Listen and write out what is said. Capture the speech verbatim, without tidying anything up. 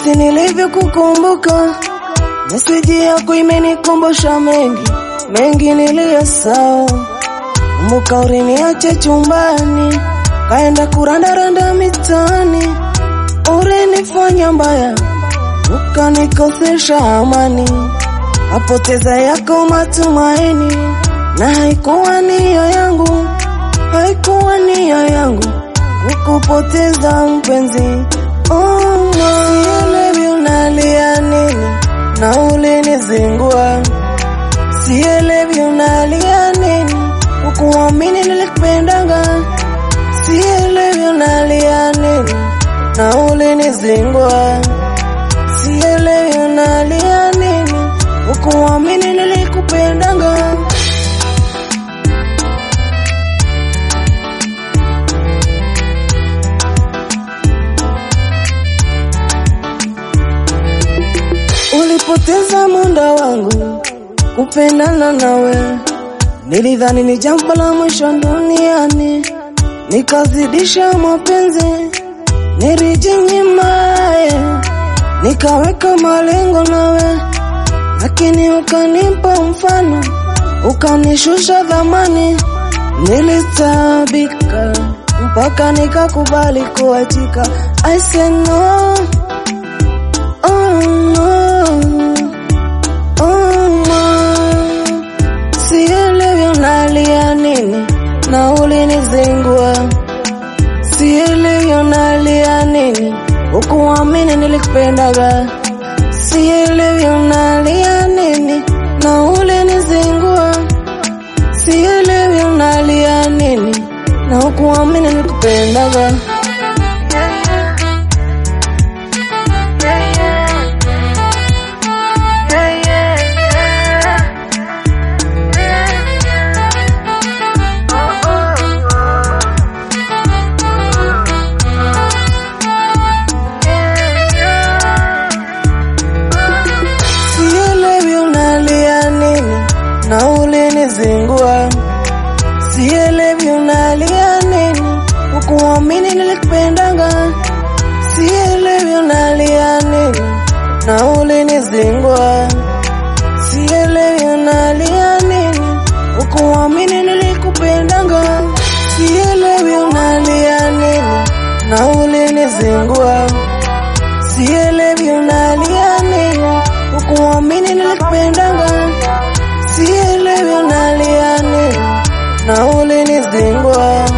jinsi nilivyokukumbuka. Meseji yako imenikumbusha mengi, mengi niliyosahau. Kumbuka uliniacha chumbani, kaenda kurandaranda mitaani. Ulinifanya mbaya, ukanikosesha amani. Kapoteza yako matumaini, na haikuwa nia yangu, haikuwa nia yangu kukupoteza mpenzi. Oh, sielewi unalia nini, na ulinizingua. Sielewi unalia nini, ukuamini nilikupendanga. Sielewi unalia nini, na ulinizingua. Sielewi unalia nini, ukuamini nilikupendanga. Ulipoteza muda wangu kupendana nawe. Nilidhani ni jambo la mwisho duniani, nikazidisha mapenzi, nilijinyima, nikaweka malengo nawe. Lakini ukanipa mfano, ukanishusha dhamani. Nilitabika mpaka nikakubali kuachika. I said no, oh no, oh no. Sielewi unalia nini, na ulinizingua. Sielewi unalia nini, ukuamini nilikupendaga. Sielewi unalia nini, na ulinizingua. Sielewi unalia nini, na ukuamini nilikupendaga. Na ulinizingua. Sielewi unalia nini, ukuamini nilikupendanga. Sielewi unalia nini, na ulinizingua. Sielewi unalia nini, ukuamini nilikupendanga. Sielewi unalia nini, na ulinizingua. Sielewi unalia nini, ukuamini nilikupendanga. Sielewi unalia nini, na ulinizingua.